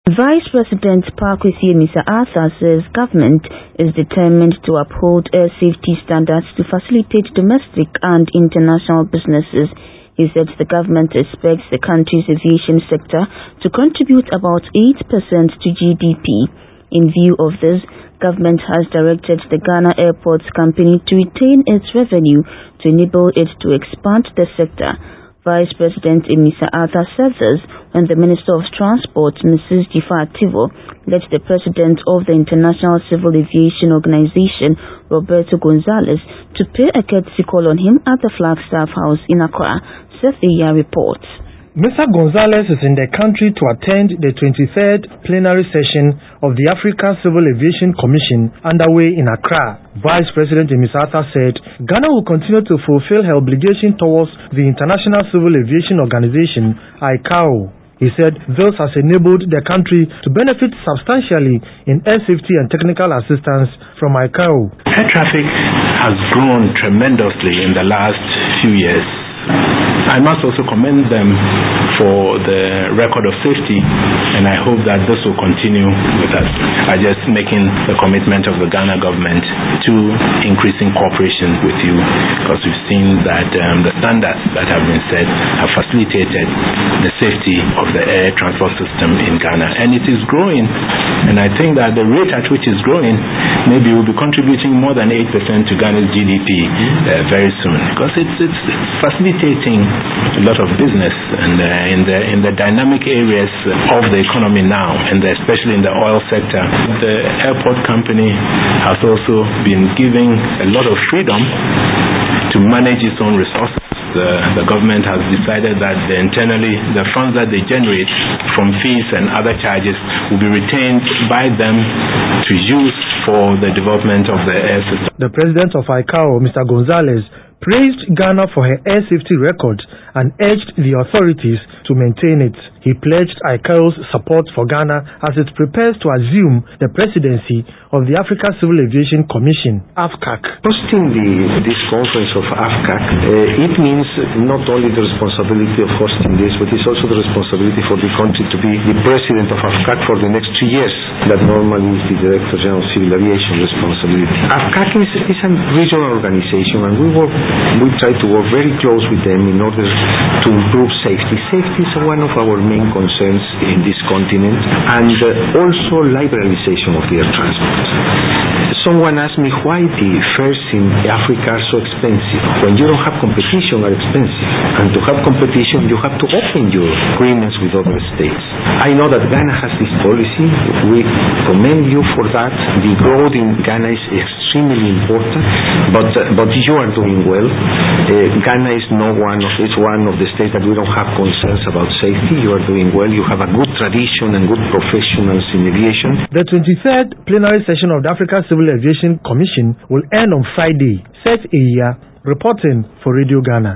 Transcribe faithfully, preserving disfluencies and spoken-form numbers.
Vice President Pakwesi Arthur says government is determined to uphold air safety standards to facilitate domestic and international businesses. He said the government expects the country's aviation sector to contribute about eight percent to G D P. In view of this, government has directed the Ghana Airports Company to retain its revenue to enable it to expand the sector. Vice President Emisa Arthur said this when the Minister of Transport, Missus Jifa Ativo, led the President of the International Civil Aviation Organization, Roberto Gonzalez, to pay a courtesy call on him at the Flagstaff House in Accra. Seth Eya reports. Mister Gonzalez is in the country to attend the twenty-third plenary session of the African Civil Aviation Commission underway in Accra. Vice President Emisa Arthur said Ghana will continue to fulfill her obligation towards the International Civil Aviation Organization, I C A O. He said this has enabled the country to benefit substantially in air safety and technical assistance from I C A O. Air traffic has grown tremendously in the last few years. I must also commend them for the record of safety, and I hope that this will continue with us. I just making the commitment of the Ghana government to increasing cooperation with you, because we've seen that um, the standards that have been set have facilitated the safety of the air transport system in Ghana, and it is growing. And I think that the rate at which it's growing maybe will be contributing more than eight percent to Ghana's G D P uh, very soon, because it's, it's facilitating a lot of business and uh, in the in the dynamic areas of the economy now, and especially in the oil sector. The airport company has also been giving a lot of freedom to manage its own resources. The, the government has decided that the internally the funds that they generate from fees and other charges will be retained by them to use for the development of the air system. The president of I C A O, Mister Gonzalez, praised Ghana for her air safety record and urged the authorities to maintain it. He pledged I C A O's support for Ghana as it prepares to assume the presidency of the African Civil Aviation Commission, A F C A C. Hosting the, this conference of A F C A C, uh, it means not only the responsibility of hosting this, but it's also the responsibility for the country to be the president of A F C A C for the next two years. That normally is the Director General of Civil Aviation responsibility. A F C A C is, is a regional organization, and we work, we try to work very close with them in order to improve safety. Safety is one of our main concerns in this continent, and uh, also liberalization of air transport. Someone asked me why the fares in Africa are so expensive. When you don't have competition, are expensive. And to have competition, you have to open your agreements with other states. I know that Ghana has this policy. We commend you for that. The growth in Ghana is extremely important, but uh, but you are doing well. Uh, Ghana is not one of it's one of the states that we don't have concerns about safety. You are doing well. You have a good tradition and good professionals in aviation. The twenty-third plenary session of the African Civil Aviation Commission will end on Friday. Seth Eya reporting for Radio Ghana.